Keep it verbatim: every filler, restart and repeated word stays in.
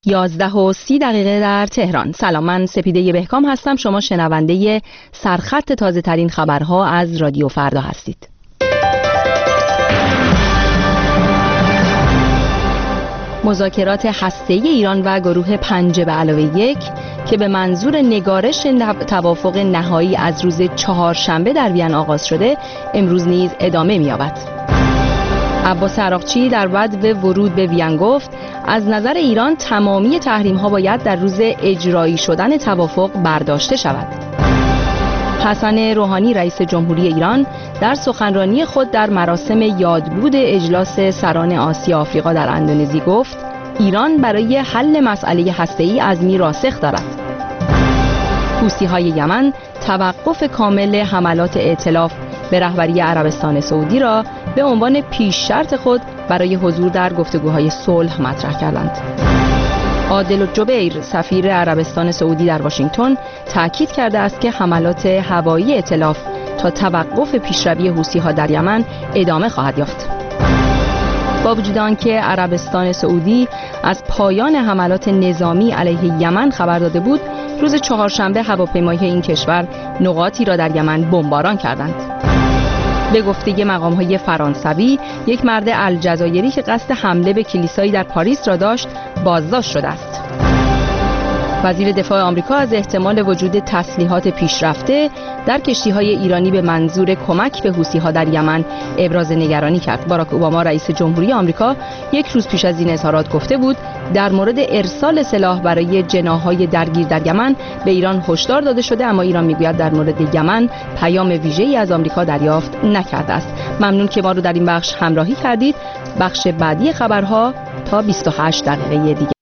یازده و سی دقیقه در تهران. سلام، من سپیده بهکام هستم. شما شنونده سرخط تازه ترین خبرها از رادیو فردا هستید. مذاکرات هسته‌ای ایران و گروه پنجه به علاوه یک که به منظور نگارش توافق نهایی از روز چهارشنبه در وین آغاز شده، امروز نیز ادامه می‌یابد. عباس عراقچی در بدو ورود به وین گفت از نظر ایران تمامی تحریم‌ها باید در روز اجرایی شدن توافق برداشته شود. حسن روحانی رئیس جمهوری ایران در سخنرانی خود در مراسم یادبود اجلاس سران آسیا آفریقا در اندونزی گفت ایران برای حل مسئله هسته‌ای عزمی راسخ دارد. حوثی‌های یمن توقف کامل حملات ائتلاف به رهبری عربستان سعودی را به عنوان پیش شرط خود برای حضور در گفتگوهای صلح مطرح کردند. عادل الجبیر سفیر عربستان سعودی در واشنگتن تاکید کرده است که حملات هوایی ائتلاف تا توقف پیشروی حوثی‌ها در یمن ادامه خواهد یافت. با وجود آنکه عربستان سعودی از پایان حملات نظامی علیه یمن خبر داده بود، روز چهارشنبه هواپیماهای این کشور نقاطی را در یمن بمباران کردند. به گفته مقام‌های فرانسوی، یک مرد الجزایری که قصد حمله به کلیسایی در پاریس را داشت، بازداشت شده است. وزیر دفاع آمریکا از احتمال وجود تسلیحات پیشرفته در کشتی‌های ایرانی به منظور کمک به حوثی‌ها در یمن ابراز نگرانی کرد. باراک اوباما رئیس جمهوری آمریکا یک روز پیش از این اظهارات گفته بود در مورد ارسال سلاح برای جناح‌های درگیر در یمن به ایران هشدار داده شده، اما ایران میگوید در مورد یمن پیام ویژه‌ای از آمریکا دریافت نکرده است. ممنون که ما رو در این بخش همراهی کردید. بخش بعدی خبرها تا بیست و هشت دقیقه دیگه.